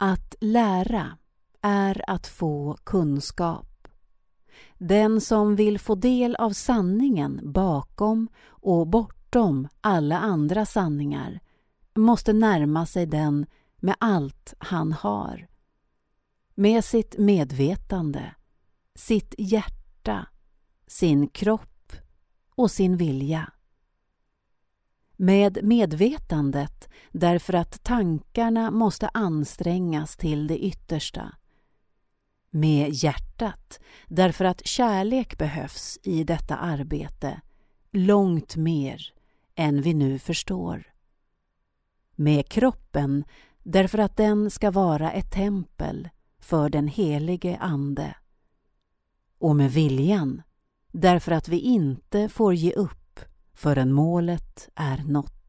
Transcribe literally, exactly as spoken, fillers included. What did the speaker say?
Att lära är att få kunskap. Den som vill få del av sanningen bakom och bortom alla andra sanningar måste närma sig den med allt han har. Med sitt medvetande, sitt hjärta, sin kropp och sin vilja. Med medvetandet därför att tankarna måste ansträngas till det yttersta. Med hjärtat därför att kärlek behövs i detta arbete långt mer än vi nu förstår. Med kroppen därför att den ska vara ett tempel för den helige ande. Och med viljan därför att vi inte får ge upp förrän målet är nått.